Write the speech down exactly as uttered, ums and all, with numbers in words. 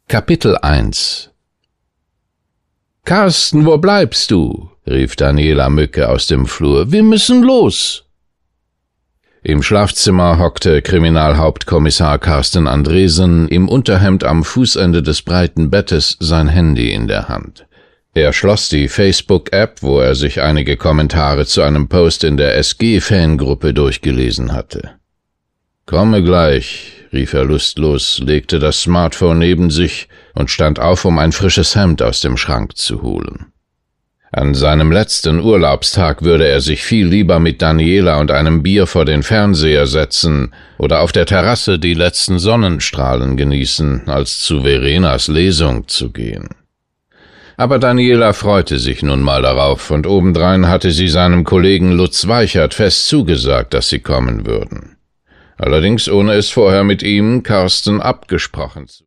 Kapitel eins. »Carsten, wo bleibst du?« rief Daniela Mücke aus dem Flur. »Wir müssen los!« Im Schlafzimmer hockte Kriminalhauptkommissar Carsten Andresen im Unterhemd am Fußende des breiten Bettes, sein Handy in der Hand. Er schloss die Facebook-App, wo er sich einige Kommentare zu einem Post in der S G-Fangruppe durchgelesen hatte. »Komme gleich«, rief er lustlos, legte das Smartphone neben sich und stand auf, um ein frisches Hemd aus dem Schrank zu holen. An seinem letzten Urlaubstag würde er sich viel lieber mit Daniela und einem Bier vor den Fernseher setzen oder auf der Terrasse die letzten Sonnenstrahlen genießen, als zu Verenas Lesung zu gehen. Aber Daniela freute sich nun mal darauf, und obendrein hatte sie seinem Kollegen Lutz Weichert fest zugesagt, dass sie kommen würden. Allerdings ohne es vorher mit ihm, Carsten, abgesprochen zu